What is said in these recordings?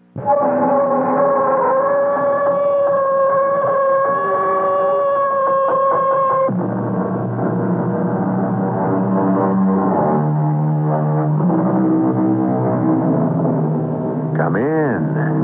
Come in.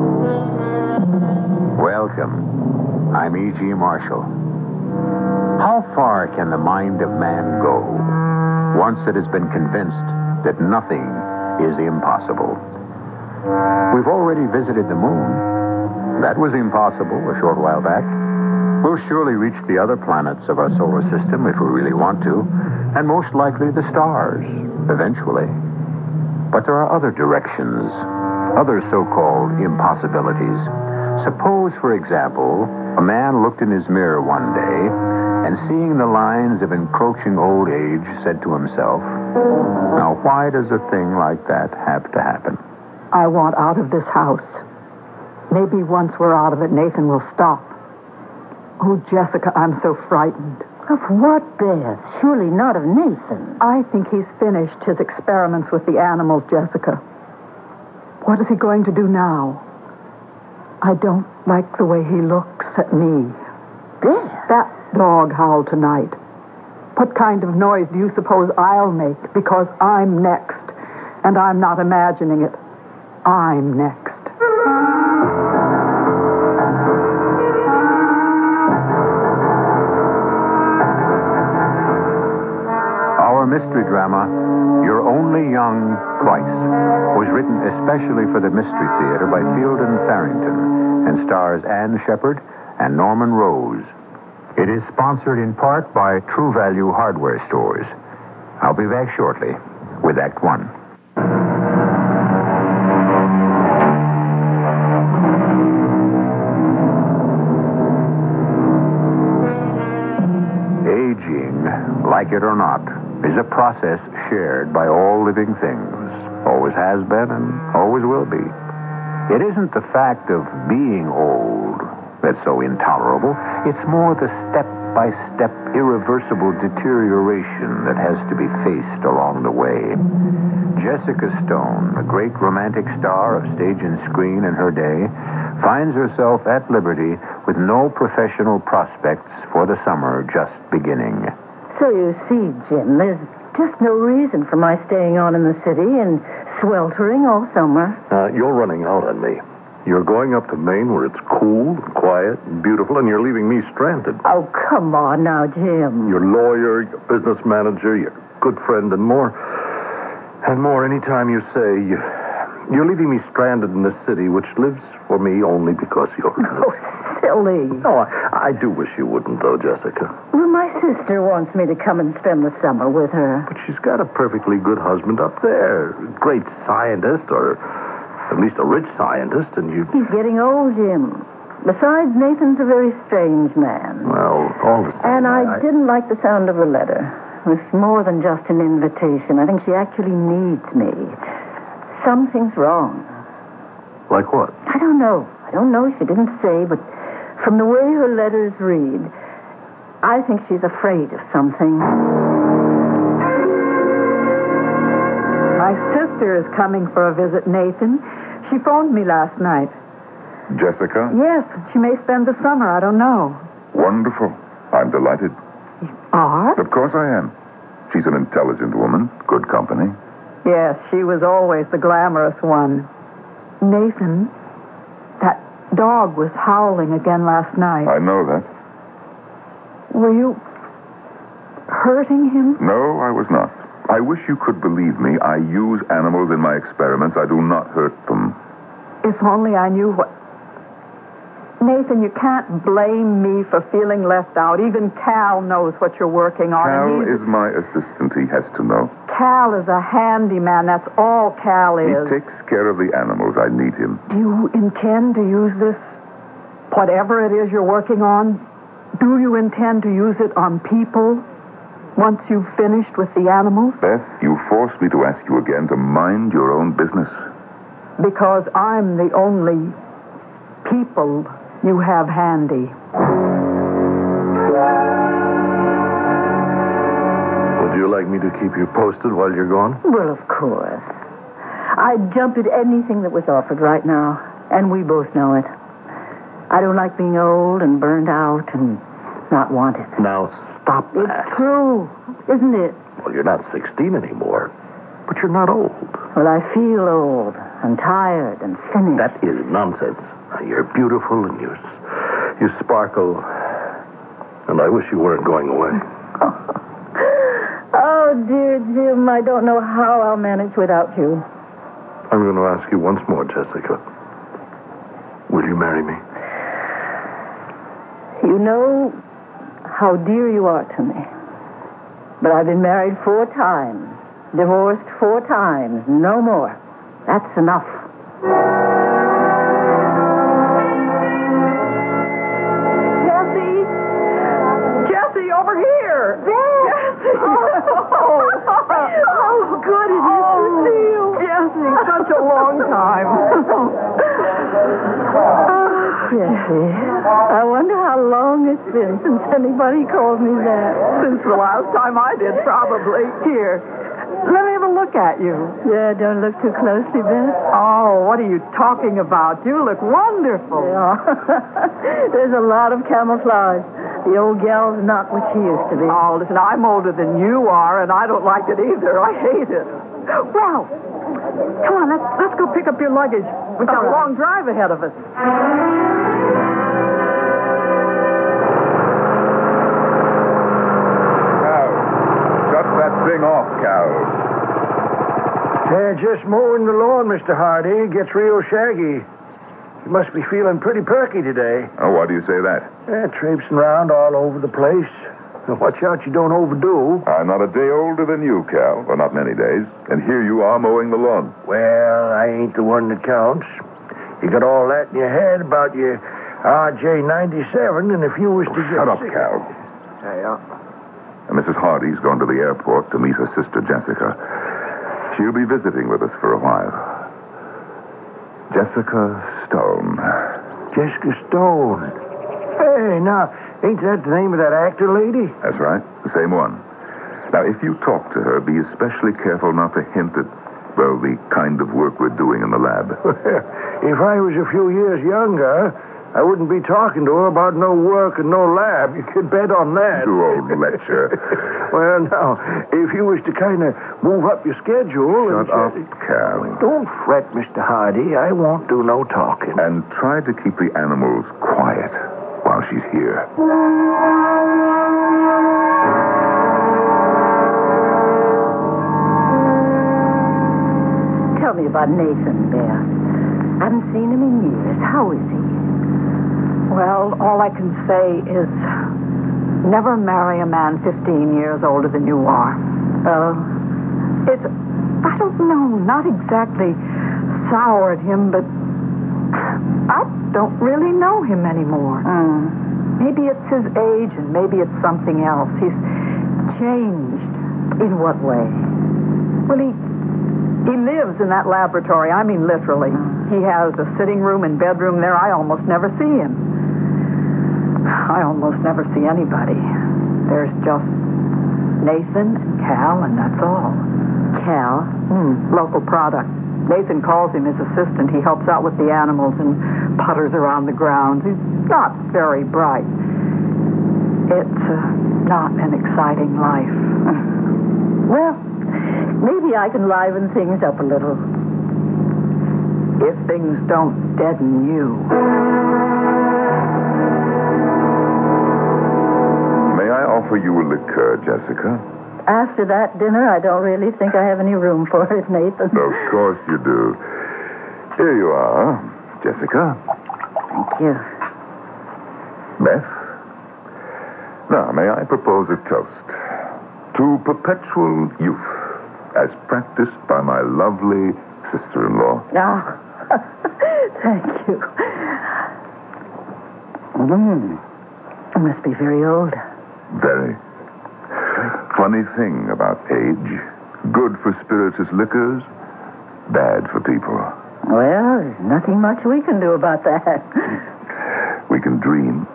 Welcome. I'm E.G. Marshall. How far can the mind of man go once it has been convinced that nothing is impossible? We've already visited the moon. That was impossible a short while back. We'll surely reach the other planets of our solar system if we really want to, and most likely the stars, eventually. But there are other directions, other so-called impossibilities. Suppose, for example, a man looked in his mirror one day and, seeing the lines of encroaching old age, said to himself, "Now, why does a thing like that have to happen?" I want out of this house. Maybe once we're out of it, Nathan will stop. Oh, Jessica, I'm so frightened. Of what, Beth? Surely not of Nathan. I think he's finished his experiments with the animals, Jessica. What is he going to do now? I don't like the way he looks at me. Beth? That dog howled tonight. What kind of noise do you suppose I'll make? Because I'm next. And I'm not imagining it. I'm next. Our mystery drama, You're Only Young Twice, was written especially for the Mystery Theater by Fielden Farrington and stars Anne Shepard and Norman Rose. It is sponsored in part by True Value Hardware Stores. I'll be back shortly with Act One. Aging, like it or not, is a process shared by all living things. Always has been and always will be. It isn't the fact of being old that's so intolerable. It's more the step-by-step irreversible deterioration that has to be faced along the way. Jessica Stone, a great romantic star of stage and screen in her day, finds herself at liberty with no professional prospects for the summer just beginning. So you see, Jim, there's just no reason for my staying on in the city and sweltering all summer. You're running out on me. You're going up to Maine where it's cool and quiet and beautiful, and you're leaving me stranded. Oh, come on now, Jim. Your lawyer, your business manager, your good friend, and more. And more anytime you say you're leaving me stranded in this city, which lives for me only because you're in it. Oh, silly. No, I do wish you wouldn't, though, Jessica. Well, my sister wants me to come and spend the summer with her. But she's got a perfectly good husband up there. Great scientist, or at least a rich scientist, and you... He's getting old, Jim. Besides, Nathan's a very strange man. Well, all the same... And I didn't like the sound of the letter. It was more than just an invitation. I think she actually needs me. Something's wrong. Like what? I don't know. She didn't say, but from the way her letters read, I think she's afraid of something. My sister is coming for a visit, Nathan. She phoned me last night. Jessica? Yes, she may spend the summer. I don't know. Wonderful. I'm delighted. You are? Of course I am. She's an intelligent woman, good company. Yes, she was always the glamorous one. Nathan, that dog was howling again last night. I know that. Were you hurting him? No, I was not. I wish you could believe me. I use animals in my experiments. I do not hurt them. If only I knew what... Nathan, you can't blame me for feeling left out. Even Cal knows what you're working on. Cal is my assistant. He has to know. Cal is a handyman. That's all Cal He is. takes care of the animals. I need him. Do you intend to use this, whatever it is you're working on, do you intend to use it on people once you've finished with the animals? Beth, you forced me to ask you again to mind your own business. Because I'm the only people you have handy. Would you like me to keep you posted while you're gone? Well, of course. I'd jump at anything that was offered right now. And we both know it. I don't like being old and burned out and not wanted. Now, stop that. It's true, isn't it? Well, you're not 16 anymore, but you're not old. Well, I feel old and tired and finished. That is nonsense. You're beautiful and you sparkle, and I wish you weren't going away. Oh, dear Jim, I don't know how I'll manage without you. I'm going to ask you once more, Jessica. Will you marry me? You know how dear you are to me. But I've been married 4 times, divorced 4 times, no more. That's enough. Jessie, over here! Jessie! How good it is to see you. Jessie, such a long time. Jessie, I wonder how long it's been since anybody called me that. Since the last time I did, probably. Here, let me have a look at you. Yeah, don't look too closely, Beth. Oh, what are you talking about? You look wonderful. Yeah. There's a lot of camouflage. The old gal's not what she used to be. Oh, listen, I'm older than you are, and I don't like it either. I hate it. Well, come on, let's go pick up your luggage. We've got a long drive ahead of us. Cal, shut that thing off, Cal. Just mowing the lawn, Mr. Hardy. Gets real shaggy. You must be feeling pretty perky today. Oh, why do you say that? Traipsing around all over the place. Watch out you don't overdo. I'm not a day older than you, Cal. Well, not many days. And here you are mowing the lawn. Well, I ain't the one that counts. You got all that in your head about your RJ-97, and if you was to get Shut up, sick... Cal. Mrs. Hardy's gone to the airport to meet her sister, Jessica. She'll be visiting with us for a while. Jessica Stone. Jessica Stone. Hey, now, ain't that the name of that actor lady? That's right, the same one. Now, if you talk to her, be especially careful not to hint at, well, the kind of work we're doing in the lab. If I was a few years younger, I wouldn't be talking to her about no work and no lab. You could bet on that. You old lecture. Well, now, if you was to kind of move up your schedule... Shut up, Cal. Don't fret, Mr. Hardy. I won't do no talking. And try to keep the animals quiet while she's here. Tell me about Nathan, Beth. I haven't seen him in years. How is he? Well, all I can say is never marry a man 15 years older than you are. Oh? It's, I don't know, not exactly soured him, but I don't really know him anymore. Maybe it's his age and maybe it's something else. He's changed. In what way? Well, he lives in that laboratory. I mean, literally. He has a sitting room and bedroom there. I almost never see him. I almost never see anybody. There's just Nathan and Cal, and that's all. Cal? Local product. Nathan calls him his assistant. He helps out with the animals and putters around the grounds. He's not very bright. It's not an exciting life. Well, maybe I can liven things up a little. If things don't deaden you. May I offer you a liqueur, Jessica? After that dinner, I don't really think I have any room for it, Nathan. Of course you do. Here you are, Jessica. Thank you. Beth? Now, may I propose a toast to perpetual youth as practiced by my lovely sister-in-law. Ah, thank you. I must be very old. Very. Funny thing about age. Good for spirituous liquors, bad for people. Well, there's nothing much we can do about that. We can dream.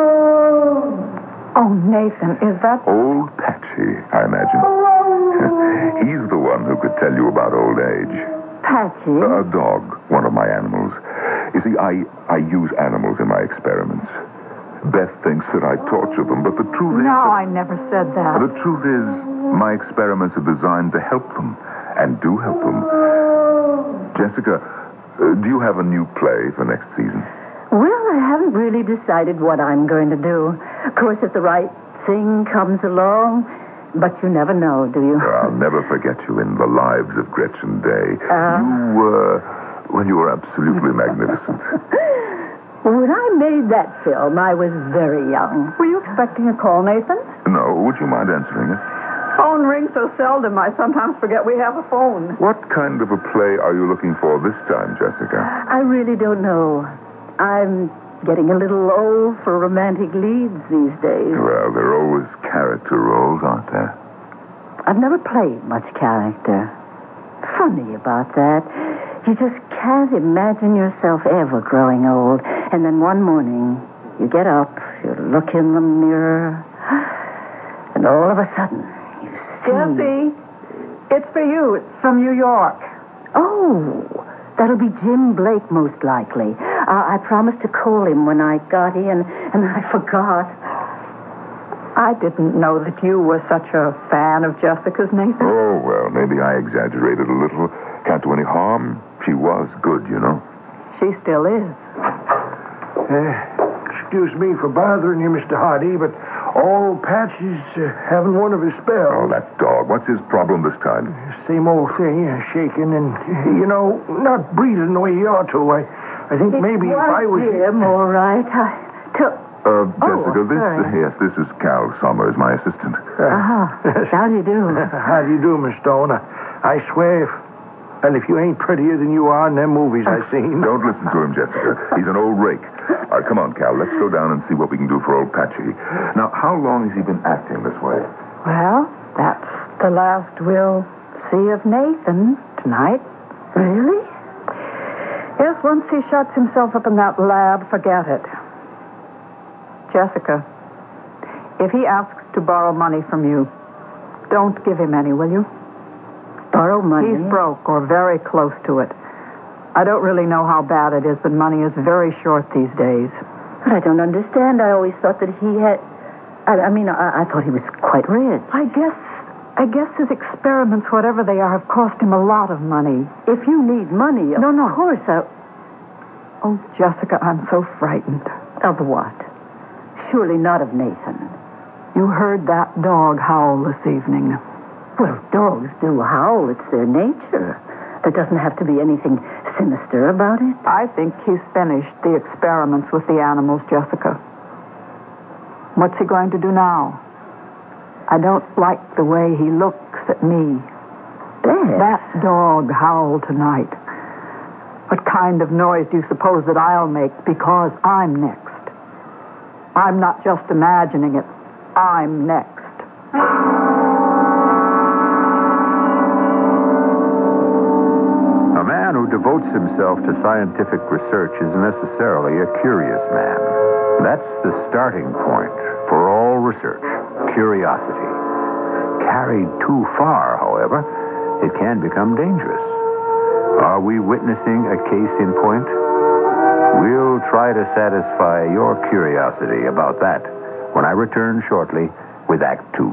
Oh, Nathan, is that... Old Patchy, I imagine. He's the one who could tell you about old age. Patchy? A dog, one of my animals. You see, I use animals in my experiments. Beth thinks that I torture them, but the truth is... No, I never said that. The truth is, my experiments are designed to help them, and do help them. Jessica, do you have a new play for next season? Well, I haven't really decided what I'm going to do. Of course, if the right thing comes along, but you never know, do you? I'll never forget you in The Lives of Gretchen Day. You were absolutely magnificent. When I made that film, I was very young. Were you expecting a call, Nathan? No, would you mind answering it? Phone rings so seldom, I sometimes forget we have a phone. What kind of a play are you looking for this time, Jessica? I really don't know. I'm getting a little old for romantic leads these days. Well, there are always character roles, aren't there? I've never played much character. Funny about that. You just can't imagine yourself ever growing old. And then one morning, you get up, you look in the mirror, and all of a sudden, you see... Jessie, it's for you. It's from New York. Oh, that'll be Jim Blake, most likely. I promised to call him when I got in, and I forgot. I didn't know that you were such a fan of Jessica's, Nathan. Oh, well, maybe I exaggerated a little. Can't do any harm. She was good, you know. She still is. Excuse me for bothering you, Mr. Hardy, but old Patsy's having one of his spells. Oh, that dog. What's his problem this time? Same old thing, shaking and, not breathing the way he ought to. I think maybe if I was... Jim, all right. Jessica, sorry. this is Cal Summers, my assistant. How do you do? How do you do, Miss Stone? I swear, if you ain't prettier than you are in them movies I've seen. Don't listen to him, Jessica. He's an old rake. All right, come on, Cal. Let's go down and see what we can do for old Patchy. Now, how long has he been acting this way? Well, that's the last we'll see of Nathan tonight. Really? Yes, once he shuts himself up in that lab, forget it. Jessica, if he asks to borrow money from you, don't give him any, will you? Borrow money? He's broke or very close to it. I don't really know how bad it is, but money is very short these days. But I don't understand. I always thought that he had... I thought he was quite rich. I guess his experiments, whatever they are, have cost him a lot of money. If you need money, of course I... Oh, Jessica, I'm so frightened. Of what? Surely not of Nathan. You heard that dog howl this evening. Well, dogs do howl. It's their nature. There doesn't have to be anything sinister about it. I think he's finished the experiments with the animals, Jessica. What's he going to do now? I don't like the way he looks at me. Beth. That dog howled tonight. What kind of noise do you suppose that I'll make because I'm next? I'm not just imagining it. I'm next. A man who devotes himself to scientific research is necessarily a curious man. That's the starting point for all research, curiosity. Carried too far, however, it can become dangerous. Are we witnessing a case in point? We'll try to satisfy your curiosity about that when I return shortly with Act 2.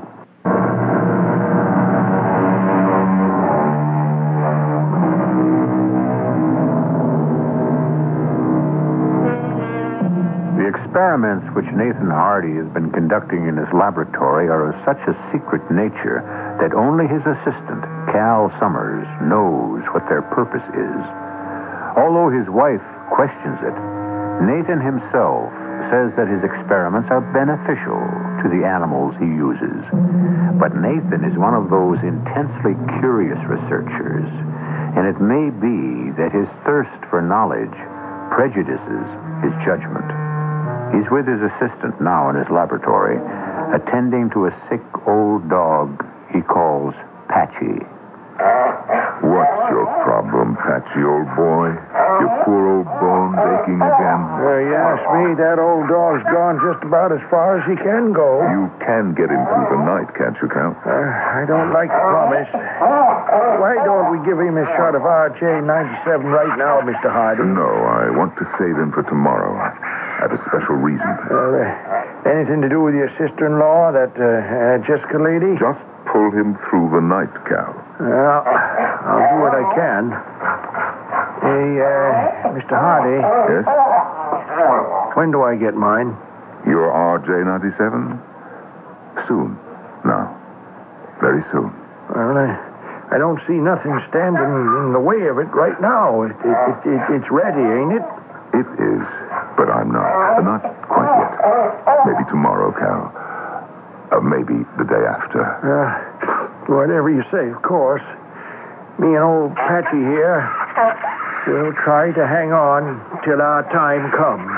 The experiments which Nathan Hardy has been conducting in his laboratory are of such a secret nature that only his assistant, Cal Summers, knows what their purpose is. Although his wife questions it, Nathan himself says that his experiments are beneficial to the animals he uses. But Nathan is one of those intensely curious researchers, and it may be that his thirst for knowledge prejudices his judgment. He's with his assistant now in his laboratory, attending to a sick old dog he calls Patchy. What's your problem, Patchy, old boy? Your poor old bones aching? waking again? You ask me, that old dog's gone just about as far as he can go. You can get him through the night, can't you, Cal? I don't like to promise. Why don't we give him a shot of RJ-97 right now, Mr. Hardy? No, I want to save him for tomorrow. I have a special reason. Anything to do with your sister-in-law, that Jessica lady? Just pull him through the night, Cal. I'll do what I can. Hey, Mr. Hardy. Yes? When do I get mine? Your RJ-97? Soon. Now. Very soon. Well, I don't see nothing standing in the way of it right now. It's ready, ain't it? It is, but I'm not. Not quite yet. Maybe tomorrow, Cal. Maybe the day after. Whatever you say, of course. Me and old Patchy here, we'll try to hang on till our time comes.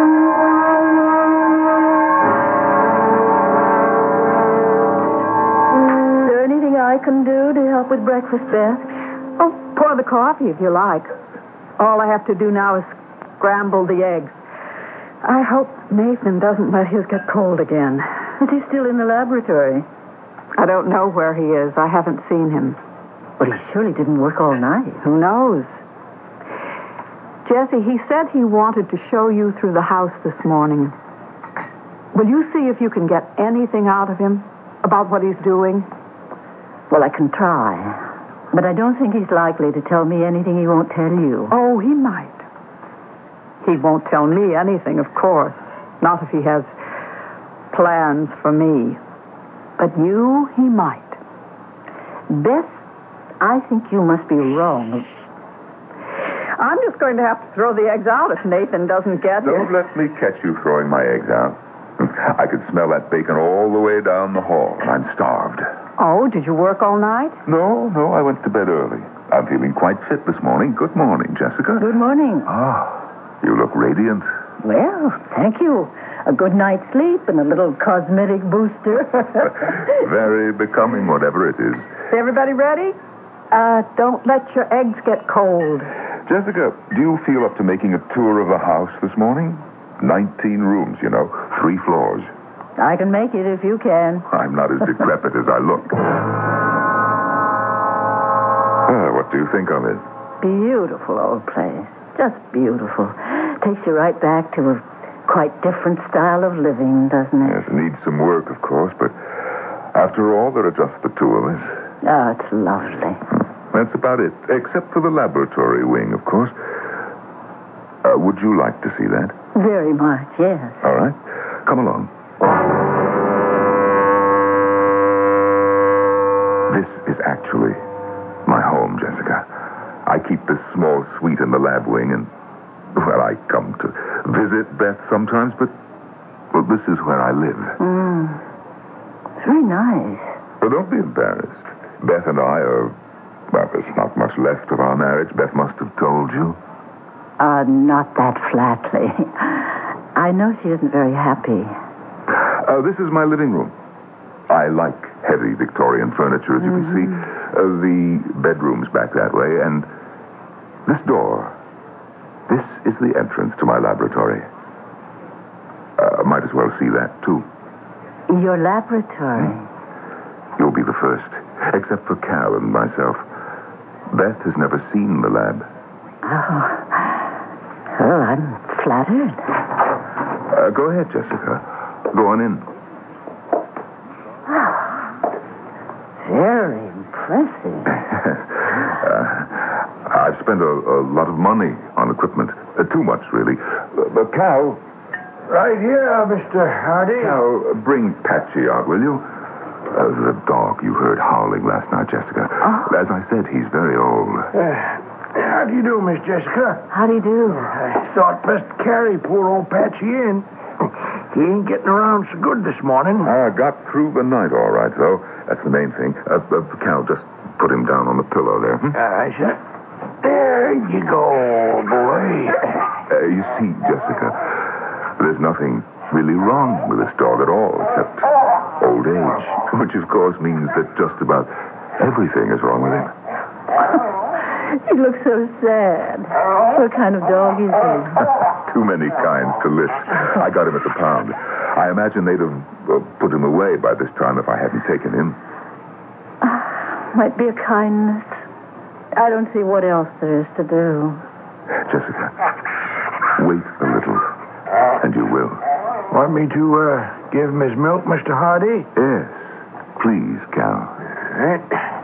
Is there anything I can do to help with breakfast, Beth? Oh, pour the coffee if you like. All I have to do now is scramble the eggs. I hope Nathan doesn't let his get cold again. Is he still in the laboratory? I don't know where he is. I haven't seen him. Well, he surely didn't work all night. Who knows? Jesse, he said he wanted to show you through the house this morning. Will you see if you can get anything out of him about what he's doing? Well, I can try. But I don't think he's likely to tell me anything he won't tell you. Oh, he might. He won't tell me anything, of course. Not if he has plans for me. But you, he might. Beth, I think you must be wrong. I'm just going to have to throw the eggs out if Nathan doesn't get here. Don't let me catch you throwing my eggs out. I could smell that bacon all the way down the hall, and I'm starved. Oh, did you work all night? No, I went to bed early. I'm feeling quite fit this morning. Good morning, Jessica. Good morning. You look radiant. Well, thank you. A good night's sleep and a little cosmetic booster. Very becoming, whatever it is. Is everybody ready? Don't let your eggs get cold. Jessica, do you feel up to making a tour of the house this morning? 19 rooms, 3 floors. I can make it if you can. I'm not as decrepit as I look. What do you think of it? Beautiful old place. Just beautiful. Takes you right back to a quite different style of living, doesn't it? Yes, it needs some work, of course, but after all, there are just the two of us. Oh, it's lovely. That's about it, except for the laboratory wing, of course. Would you like to see that? Very much, yes. All right. Come along. This is actually my home, Jessica. I keep this small suite in the lab wing, and, well, I come to visit Beth sometimes, but, well, this is where I live. It's very nice. Well, don't be embarrassed. Beth and I are, well, there's not much left of our marriage. Beth must have told you. Not that flatly. I know she isn't very happy. This is my living room. I like heavy Victorian furniture, as you can see. The bedroom's back that way, and this door, this is the entrance to my laboratory. Might as well see that, too. Your laboratory? You'll be the first, except for Cal and myself. Beth has never seen the lab. Oh. Well, I'm flattered. Go ahead, Jessica. Go on in. Very impressive. I've spent a lot of money on equipment. Too much, really. But Cal... Right here, Mr. Hardy. Cal, bring Patchy out, will you? The dog you heard howling last night, Jessica. As I said, he's very old. How do you do, Miss Jessica? How do you do? I thought best carry poor old Patchy in. He ain't getting around so good this morning. Got through the night all right, though. That's the main thing. Cal, just put him down on the pillow there. I said, there you go, boy. You see, Jessica, there's nothing really wrong with this dog at all, except old age, which, of course, means that just about everything is wrong with him. He looks so sad. What kind of dog is he? Too many kinds to list. I got him at the pound. I imagine they'd have put him away by this time if I hadn't taken him. Might be a kindness. I don't see what else there is to do. Jessica, wait a little, and you will. Want me to give him his milk, Mr. Hardy? Yes, please, Cal. Right.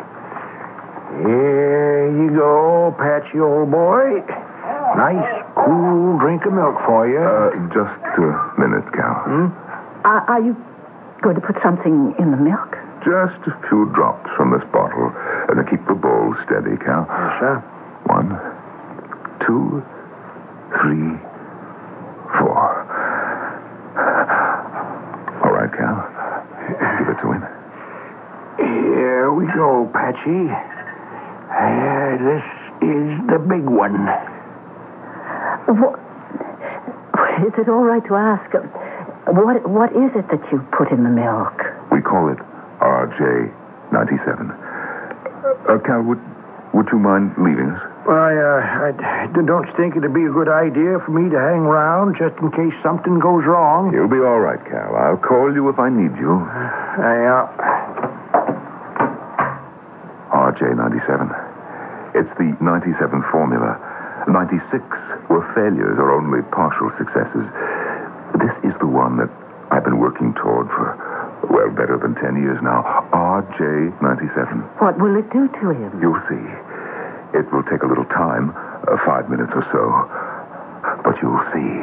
Here you go, Patchy, old boy. Nice, cool drink of milk for you. Just a minute, Cal. Are you going to put something in the milk? Just a few drops from this bottle. And then keep the bowl steady, Cal. Yes, sir. 1, 2, 3, 4. All right, Cal. Give it to him. Here we go, Patchy. This is the big one. What? Is it all right to ask? What is it that you put in the milk? We call it RJ97. Cal, would you mind leaving us? Well, I don't think it'd be a good idea for me to hang around just in case something goes wrong. You'll be all right, Cal. I'll call you if I need you. RJ97. It's the 97 formula. 96 were failures or only partial successes. This is the one that I've been working toward for, well, better than 10 years now. RJ97. What will it do to him? You'll see. It will take a little time, 5 minutes or so. But you'll see.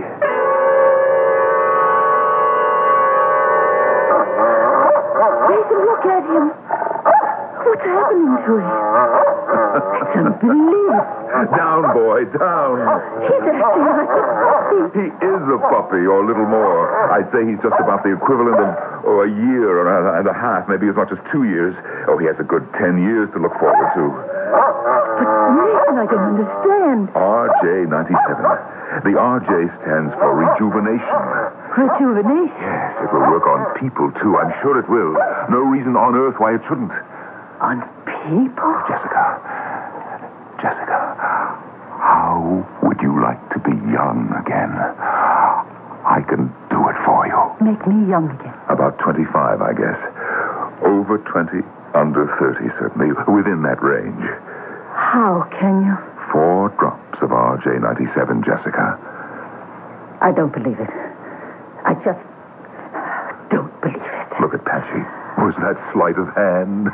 Nathan, look at him. What's happening to him? It's unbelievable. Down, boy, down. He's acting like a puppy. He is a puppy, or a little more. I'd say he's just about the equivalent of a year and a half, maybe as much as 2 years. Oh, he has a good 10 years to look forward to. But Nathan, I don't understand. RJ97. The RJ stands for rejuvenation. Rejuvenation? Yes, it will work on people, too. I'm sure it will. No reason on earth why it shouldn't. On people? Jessica, how would you like to be young again? I can do it for you. Make me young again. About 25, I guess. Over 20, under 30, certainly. Within that range. How can you? 4 drops of RJ97, Jessica. I don't believe it. I just don't believe it. Look at Patchy. Was that sleight of hand?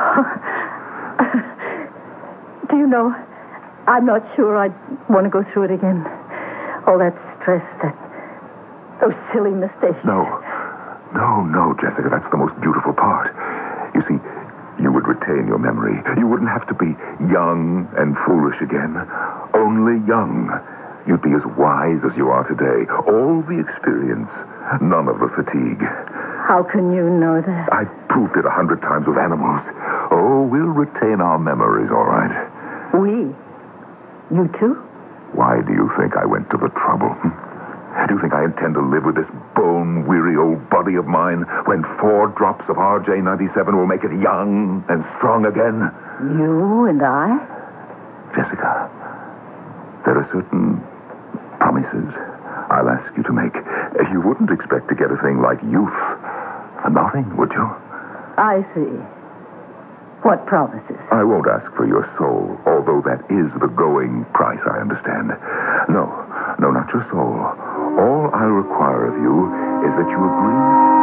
Do you know, I'm not sure I'd want to go through it again. All that stress, those silly mistakes. No, Jessica, that's the most beautiful part. You see, you would retain your memory. You wouldn't have to be young and foolish again. Only young. You'd be as wise as you are today. All the experience, none of the fatigue. How can you know that? I've proved it 100 times with animals. Oh, we'll retain our memories, all right. We? You too? Why do you think I went to the trouble? Do you think I intend to live with this bone-weary old body of mine when 4 drops of RJ97 will make it young and strong again? You and I? Jessica, there are certain promises I'll ask you to make. You wouldn't expect to get a thing like youth for nothing, would you? I see. What promises? I won't ask for your soul, although that is the going price, I understand. No, not your soul. All I require of you is that you agree.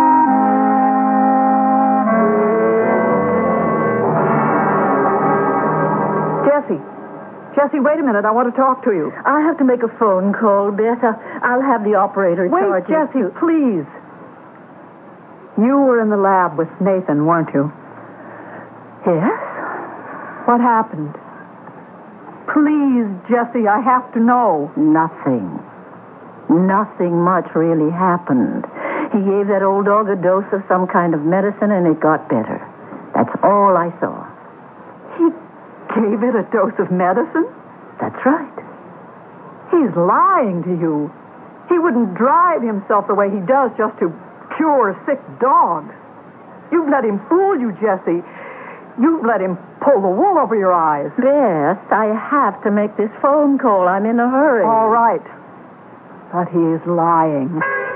Jessie, wait a minute. I want to talk to you. I have to make a phone call, Beth. I'll have the operator charge you. Wait, Jessie, please. You were in the lab with Nathan, weren't you? Yes? What happened? Please, Jessie, I have to know. Nothing much really happened. He gave that old dog a dose of some kind of medicine and it got better. That's all I saw. He gave it a dose of medicine? That's right. He's lying to you. He wouldn't drive himself the way he does just to cure sick dogs. You've let him fool you, Jessie. You've let him pull the wool over your eyes. Bess, I have to make this phone call. I'm in a hurry. All right. But he's lying.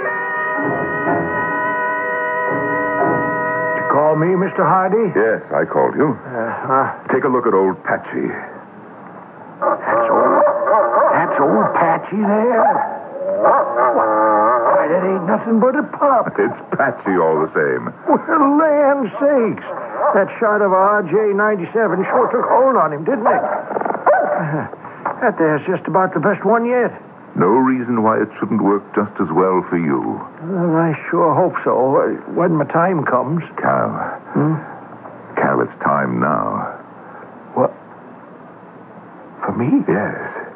You call me, Mr. Hardy? Yes, I called you. Take a look at old Patchy. That's old Patchy there. Why, that ain't nothing but a pup. It's Patchy all the same. Well, land sakes. That shot of RJ-97 sure took hold on him, didn't it? That there's just about the best one yet. No reason why it shouldn't work just as well for you. Well, I sure hope so. When my time comes. Cal. Cal, it's time now. What? For me? Yes.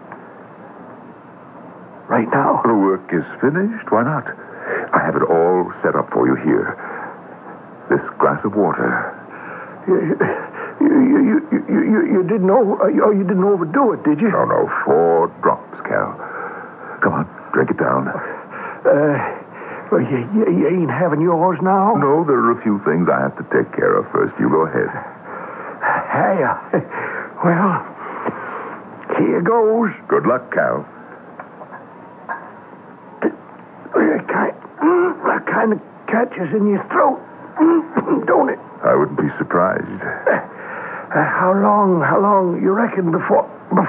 Right now? The work is finished. Why not? I have it all set up for you here. This glass of water. You didn't you didn't overdo it, did you? No. 4 drops, Cal. Come on, drink it down. Well, you ain't having yours now? No, there are a few things I have to take care of first. You go ahead. Hey, well, here goes. Good luck, Cal. That kind of catches in your throat, don't it? I wouldn't be surprised. How long you reckon before...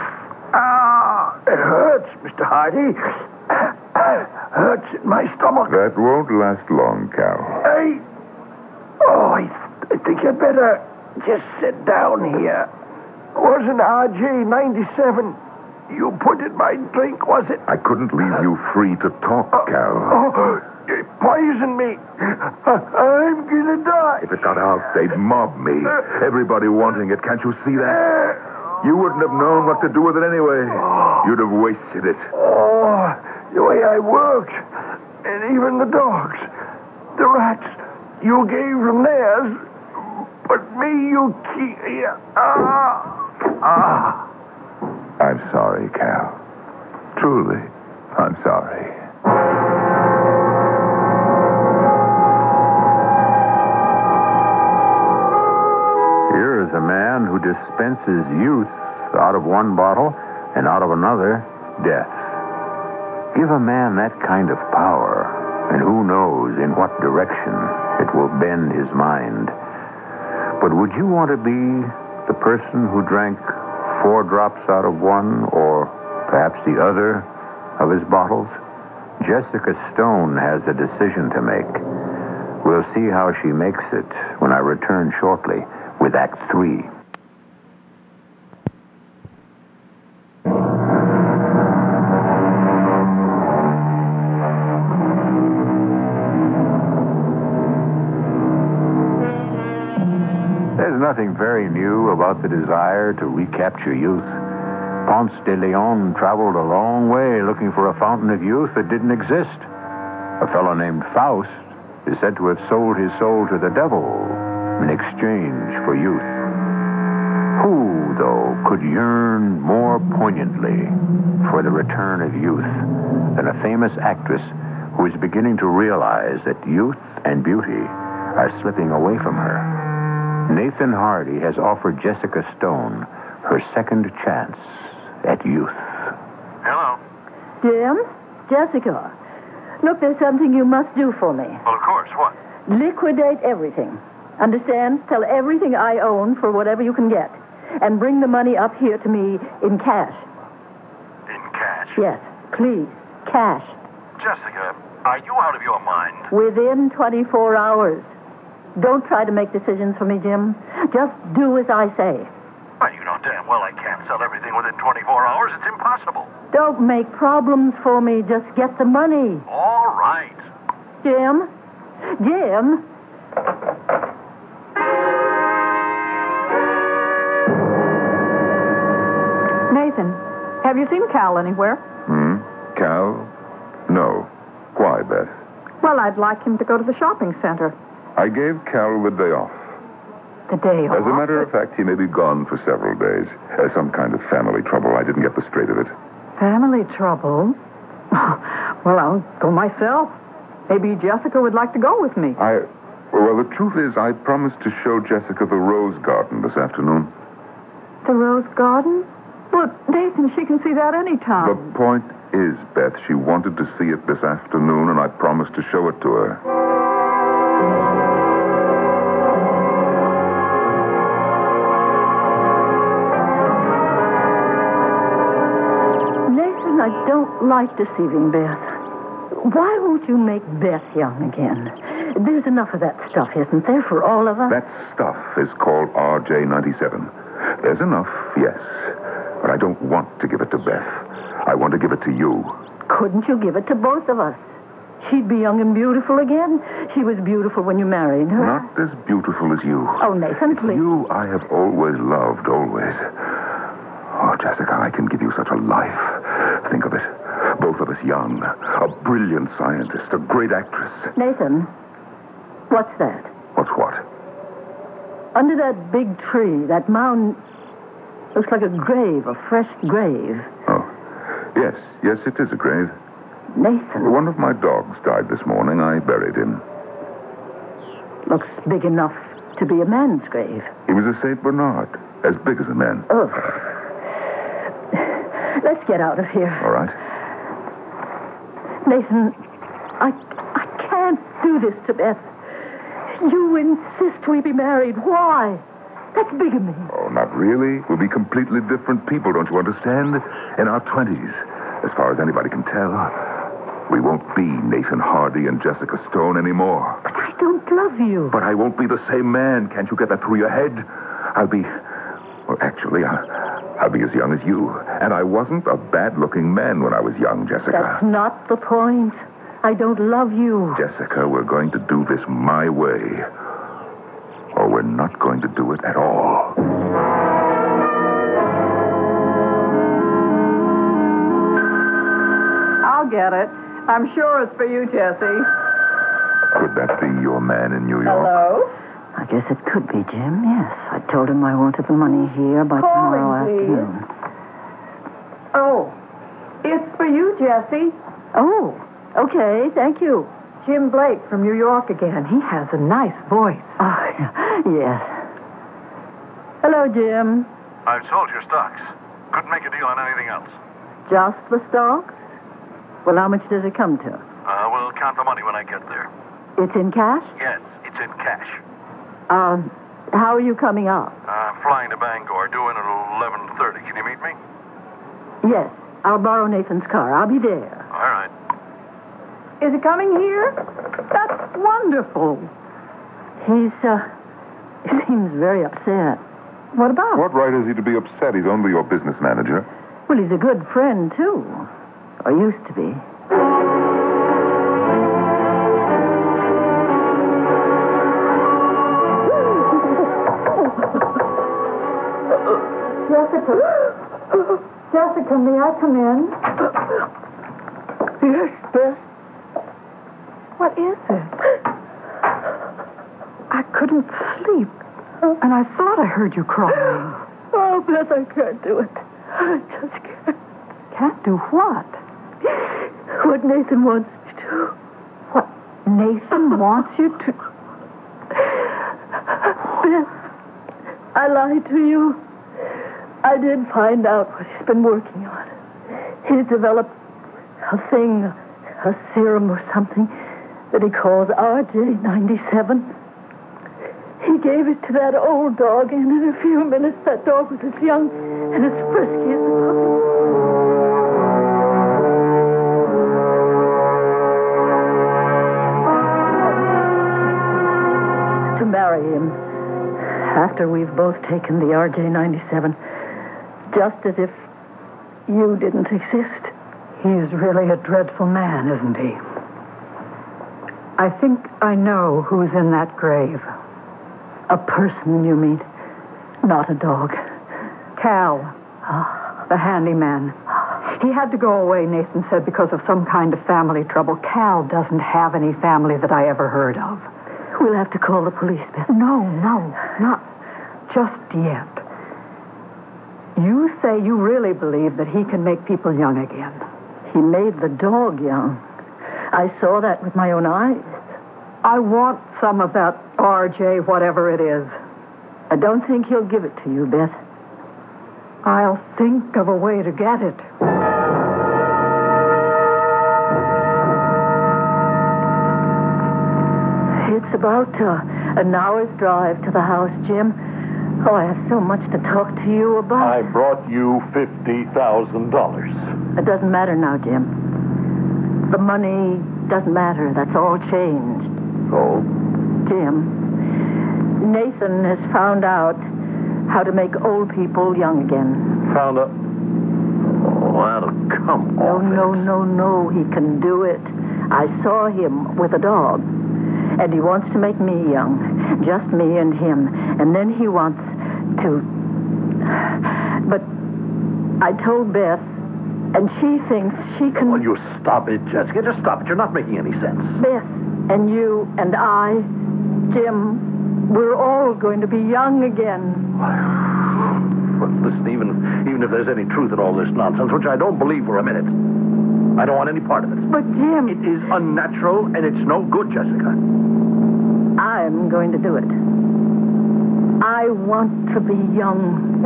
it hurts, Mr. Hardy. Hurts in my stomach. That won't last long, Cal. I think you'd better just sit down here. Wasn't RJ-97 you put in my drink, was it? I couldn't leave you free to talk, Cal. You poisoned me. I'm gonna die. If it got out, they'd mob me. Everybody wanting it. Can't you see that? You wouldn't have known what to do with it anyway. You'd have wasted it. Oh, the way I worked. And even the dogs. The rats. You gave them theirs. But me, you keep... I'm sorry, Cal. Truly, I'm sorry. Here is a man who dispenses youth out of one bottle and out of another, death. Give a man that kind of power, and who knows in what direction it will bend his mind. But would you want to be the person who drank 4 drops out of one, or perhaps the other of his bottles? Jessica Stone has a decision to make. We'll see how she makes it when I return shortly with Act 3. There's nothing very new about the desire to recapture youth. Ponce de Leon traveled a long way looking for a fountain of youth that didn't exist. A fellow named Faust is said to have sold his soul to the devil in exchange for youth. Who, though, could yearn more poignantly for the return of youth than a famous actress who is beginning to realize that youth and beauty are slipping away from her? Nathan Hardy has offered Jessica Stone her second chance at youth. Hello. Jim? Jessica. Look, there's something you must do for me. Well, of course. What? Liquidate everything. Understand? Sell everything I own for whatever you can get. And bring the money up here to me in cash. In cash? Yes, please. Cash. Jessica, are you out of your mind? Within 24 hours. Don't try to make decisions for me, Jim. Just do as I say. Well, you know damn well I can't sell everything within 24 hours. It's impossible. Don't make problems for me. Just get the money. All right. Jim? Jim? Nathan, have you seen Cal anywhere? Cal? No. Why, Beth? Well, I'd like him to go to the shopping center. I gave Cal the day off. The day off? As a matter of fact, he may be gone for several days. Some kind of family trouble. I didn't get the straight of it. Family trouble? Well, I'll go myself. Maybe Jessica would like to go with me. Well, the truth is, I promised to show Jessica the rose garden this afternoon. The rose garden? Well, Nathan, she can see that The anytime. point is, Beth, she wanted to see it this afternoon, and I promised to show it to her. Nathan, I don't like deceiving Beth. Why won't you make Beth young again? There's enough of that stuff, isn't there, for all of us? That stuff is called RJ97. There's enough, yes. But I don't want to give it to Beth. I want to give it to you. Couldn't you give it to both of us? She'd be young and beautiful again. She was beautiful when you married her. Not as beautiful as you. Oh, Nathan, please. You I have always loved, always. Oh, Jessica, I can give you such a life. Think of it. Both of us young. A brilliant scientist, a great actress. Nathan, what's that? What's what? Under that big tree, that mound looks like a grave, a fresh grave. Oh, yes, it is a grave. Nathan, One of my dogs died this morning. I buried him. looks big enough to be a man's grave. He was a St. Bernard, as big as a man. Oh. Let's get out of here. All right. Nathan, I can't do this to Beth. You insist we be married. Why? That's bigamy. Oh, not really. We'll be completely different people, don't you understand? In our 20s, as far as anybody can tell. We won't be Nathan Hardy and Jessica Stone anymore. But I don't love you. But I won't be the same man. Can't you get that through your head? I'll be as young as you. And I wasn't a bad-looking man when I was young, Jessica. That's not the point. I don't love you. Jessica, we're going to do this my way. Or we're not going to do it at all. I'll get it. I'm sure it's for you, Jesse. Could that be your man in New York? Hello? I guess it could be, Jim, yes. I told him I wanted the money here by tomorrow Calling, please. afternoon. Oh, it's for you, Jesse. Oh, okay, thank you. Jim Blake from New York again. He has a nice voice. Oh, yes. Hello, Jim. I've sold your stocks. Couldn't make a deal on anything else. Just the stocks? Well, how much does it come to? We'll count the money when I get there. It's in cash? Yes, it's in cash. How are you coming up? Flying to Bangor, due in at 11:30. Can you meet me? Yes, I'll borrow Nathan's car. I'll be there. All right. Is he coming here? That's wonderful. He seems very upset. What about? What right is he to be upset? He's only your business manager. Well, he's a good friend, too. Or used to be. Jessica, may I come in? Yes, Beth. What is it? I couldn't sleep, and I thought I heard you crying. Oh, Beth, I can't do it. I just can't. Can't do what? What Nathan wants me to. What Nathan wants you to... Beth, I lied to you. I did find out what he's been working on. He's developed a thing, a serum or something that he calls RJ97. He gave it to that old dog, and in a few minutes that dog was as young and as frisky as a puppy. To marry him after we've both taken the RJ97, just as if you didn't exist. He's really a dreadful man, isn't he? I think I know who's in that grave. A person, you mean? Not a dog. Cal, the handyman. He had to go away, Nathan said, because of some kind of family trouble. Cal doesn't have any family that I ever heard of. We'll have to call the police, Beth. No, not just yet. You say you really believe that he can make people young again. He made the dog young. I saw that with my own eyes. I want some of that RJ, whatever it is. I don't think he'll give it to you, Beth. I'll think of a way to get it. It's about an hour's drive to the house, Jim. Oh, I have so much to talk to you about. I brought you $50,000. It doesn't matter now, Jim. The money doesn't matter. That's all changed. Oh? Jim, Nathan has found out how to make old people young again. Found a... Oh, that'll come off. No. He can do it. I saw him with a dog. And he wants to make me young. Just me and him. And then he wants to... But I told Beth, and she thinks she can... Will you stop it, Jessica? Just stop it. You're not making any sense. Beth and you and I, Jim, we're all going to be young again. But listen, even if there's any truth in all this nonsense, which I don't believe for a minute, I don't want any part of it. But, Jim... It is unnatural, and it's no good, Jessica. I'm going to do it. I want to be young.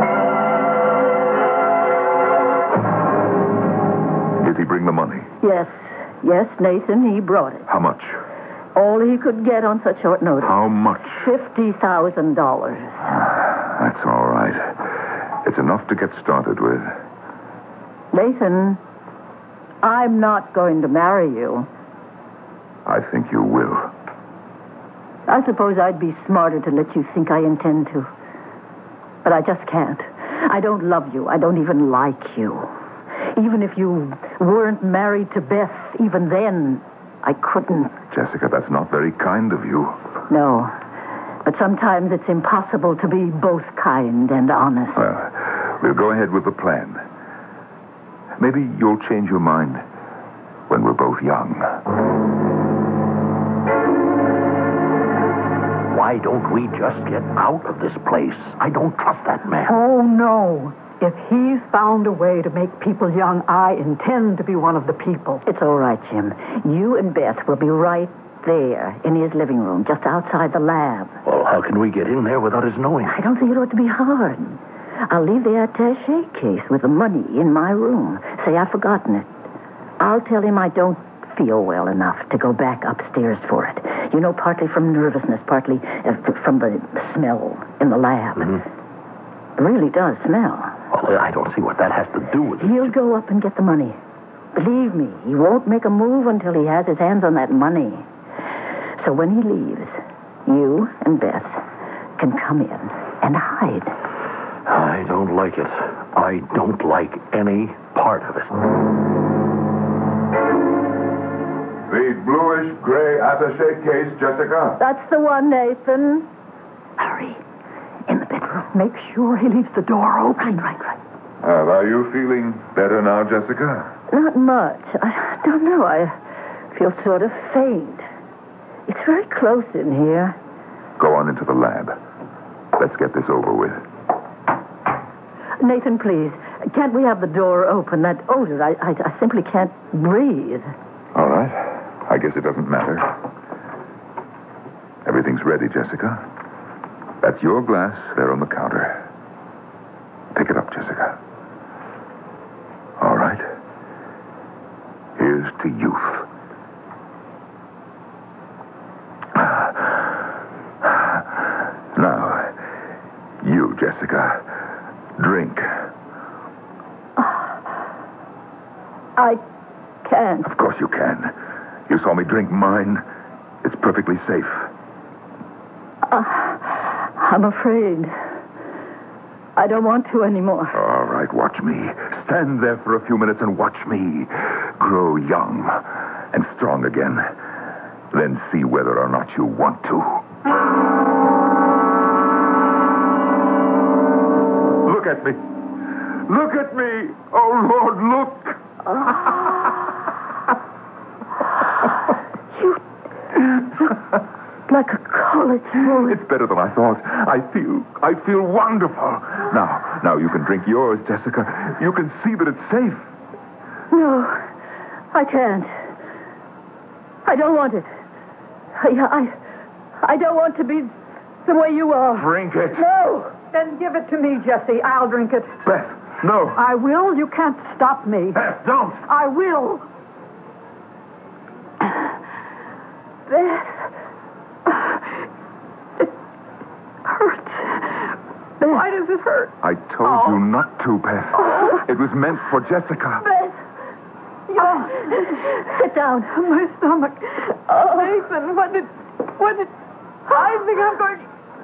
Did he bring the money? Yes, Nathan, he brought it. How much? All he could get on such short notice. How much? $50,000. That's all right. It's enough to get started with. Nathan, I'm not going to marry you. I think you will. I suppose I'd be smarter to let you think I intend to. But I just can't. I don't love you. I don't even like you. Even if you weren't married to Beth, even then, I couldn't. Jessica, that's not very kind of you. No. But sometimes it's impossible to be both kind and honest. Well, we'll go ahead with the plan. Maybe you'll change your mind when we're both young. Why don't we just get out of this place? I don't trust that man. Oh, no. If he's found a way to make people young, I intend to be one of the people. It's all right, Jim. You and Beth will be right there in his living room, just outside the lab. Well, how can we get in there without his knowing? I don't think it ought to be hard. I'll leave the attaché case with the money in my room. Say I've forgotten it. I'll tell him I don't feel well enough to go back upstairs for it. You know, partly from nervousness, partly from the smell in the lab. Mm-hmm. It really does smell. Well, I don't see what that has to do with it. He'll go up and get the money. Believe me, he won't make a move until he has his hands on that money. So when he leaves, you and Beth can come in and hide. I don't like it. I don't like any part of it. The bluish-gray attaché case, Jessica. That's the one, Nathan. Hurry. In the bedroom. Make sure he leaves the door open. Right. Are you feeling better now, Jessica? Not much. I don't know. I feel sort of faint. It's very close in here. Go on into the lab. Let's get this over with. Nathan, please. Can't we have the door open? That odor, I simply can't breathe. All right. I guess it doesn't matter. Everything's ready, Jessica. That's your glass there on the counter. Pick it up, Jessica. All right. Here's to youth. Now, you, Jessica, drink. I can't. Of course you can. You saw me drink mine. It's perfectly safe. I'm afraid. I don't want to anymore. All right, watch me. Stand there for a few minutes and watch me grow young and strong again. Then see whether or not you want to. Look at me. Look at me. Oh, Lord, look. You like a college boy. It's better than I thought. I feel wonderful. Now you can drink yours, Jessica. You can see that it's safe. No, I can't. I don't want it. I don't want to be the way you are. Drink it. No. Then give it to me, Jesse. I'll drink it. Beth, No. I will. You can't stop me. Beth, don't. I will. Beth. It hurts. Beth. Why does it hurt? I told you not to, Beth. It was meant for Jessica. Beth. Sit down. My stomach. Nathan, what did... I think I'm going...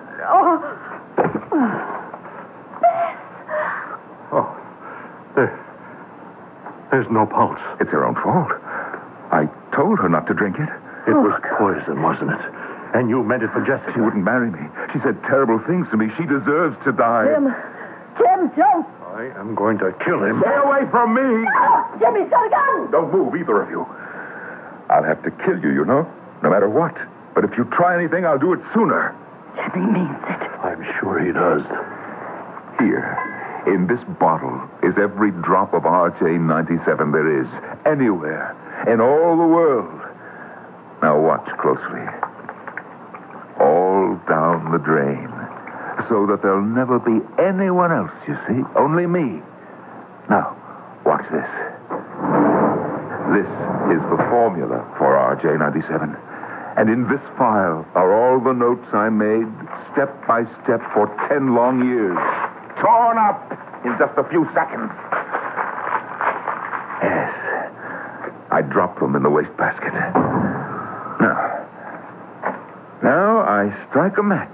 There's no pulse. It's her own fault. I told her not to drink it. It was poison, wasn't it? And you meant it for Jessica. She wouldn't marry me. She said terrible things to me. She deserves to die. Jim, don't. I am going to kill him. Stay away from me. Jimmy's got a gun. Don't move, either of you. I'll have to kill you, you know, no matter what. But if you try anything, I'll do it sooner. Jimmy means it. I'm sure he does. Here, in this bottle, is every drop of RJ-97 there is, anywhere, in all the world. Now watch closely. All down the drain, so that there'll never be anyone else, you see, only me. Now, watch this. This is the formula for RJ-97. And in this file are all the notes I made, step by step, for 10 long years. Torn up in just a few seconds. Yes. I dropped them in the wastebasket. Now I strike a match.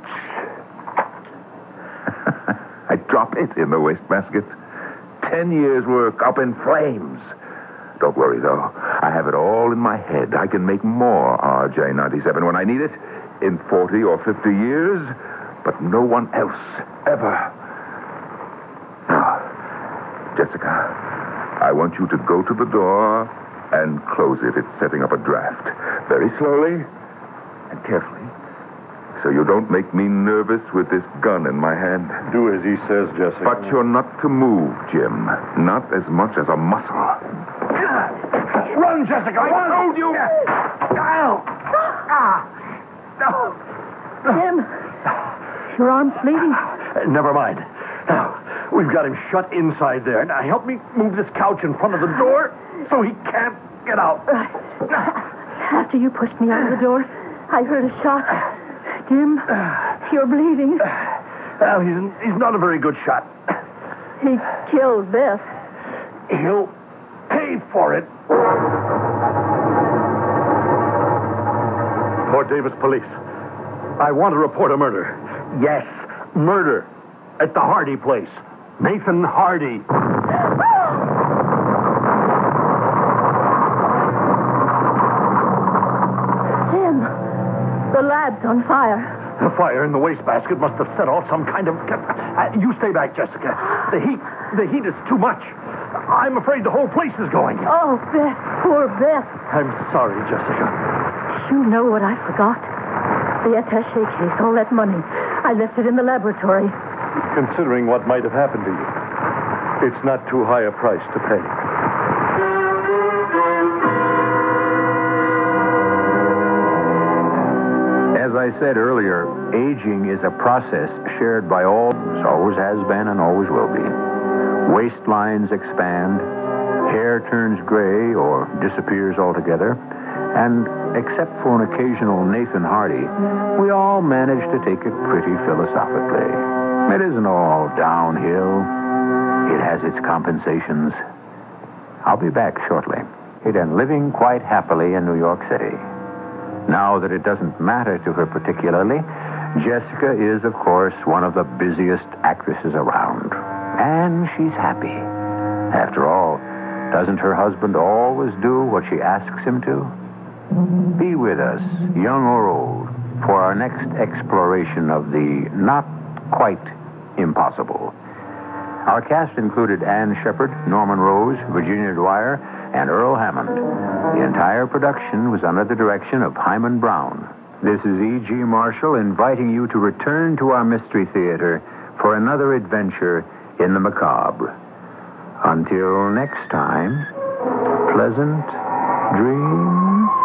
I drop it in the wastebasket. 10 years' work up in flames. Don't worry, though. I have it all in my head. I can make more RJ-97 when I need it, in 40 or 50 years, but no one else, ever. Now, Jessica, I want you to go to the door and close it. It's setting up a draft. Very slowly and carefully, so you don't make me nervous with this gun in my hand. Do as he says, Jessica. But you're not to move, Jim. Not as much as a muscle. Run, Jessica, I told you! No. Jim, your arm's bleeding. Never mind. Now, we've got him shut inside there. Now, help me move this couch in front of the door so he can't get out. After you pushed me out of the door, I heard a shot. Jim, you're bleeding. Well, he's not a very good shot. He killed Beth. He'll pay for it. Port Davis Police. I want to report a murder. Yes, murder. At the Hardy place. Nathan Hardy. Jim, the lab's on fire. The fire in the wastebasket must have set off some kind of... you stay back, Jessica. The heat is too much. I'm afraid the whole place is going. Oh, Beth, poor Beth. I'm sorry, Jessica. You know what I forgot? The attaché case, all that money. I left it in the laboratory. Considering what might have happened to you, it's not too high a price to pay. As I said earlier, aging is a process shared by all, always has been and always will be. Waistlines expand, hair turns gray or disappears altogether, and except for an occasional Nathan Hardy, we all manage to take it pretty philosophically. It isn't all downhill. It has its compensations. I'll be back shortly. And living quite happily in New York City. Now that it doesn't matter to her particularly, Jessica is, of course, one of the busiest actresses around. And she's happy. After all, doesn't her husband always do what she asks him to? Be with us, young or old, for our next exploration of the not quite impossible. Our cast included Ann Shepard, Norman Rose, Virginia Dwyer, and Earl Hammond. The entire production was under the direction of Hyman Brown. This is E.G. Marshall inviting you to return to our Mystery Theater for another adventure in the macabre. Until next time, pleasant dreams.